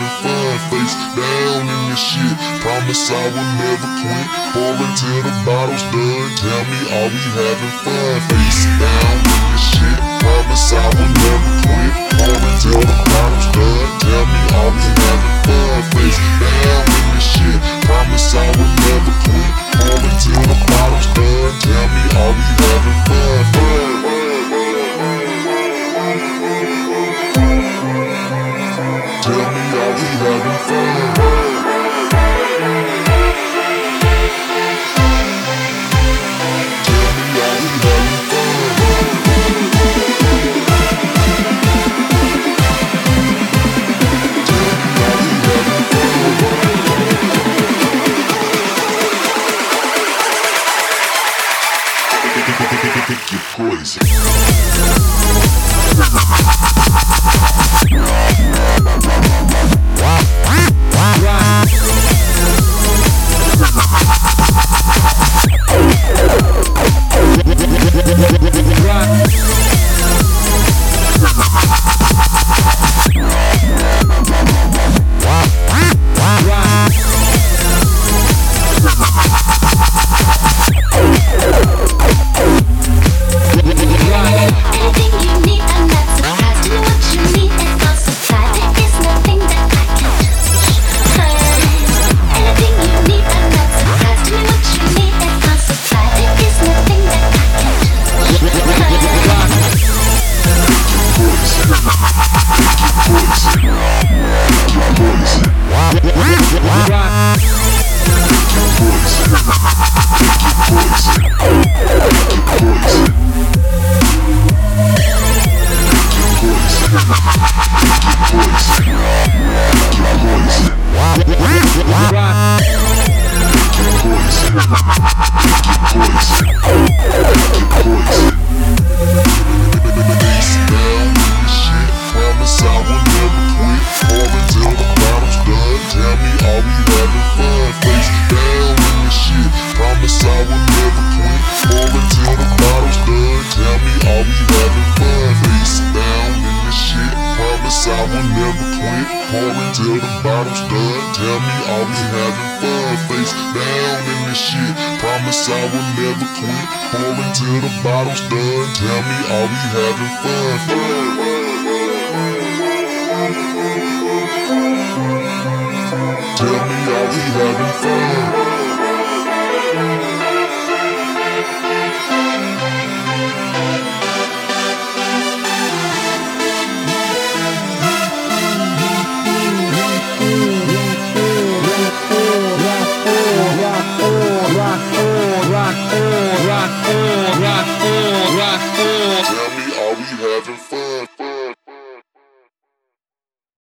having fun. Face down in this shit, promise I will never quit. Pour until the bottle's done, tell me are we having fun? Face down in this shit, promise I will never quit. Pour until the bottle's done, tell me are we having fun? Face down in this shit, promise I will never quit. Pour until the bottle's done, tell me are we having fun? Tell me are we having fun? Pick your poison. I will never quit, pouring till the bottle's done. Tell me are we having fun? Face down in this shit, promise I will never quit, pouring till the bottle's done. Tell me are we having fun? Tell me are we having fun?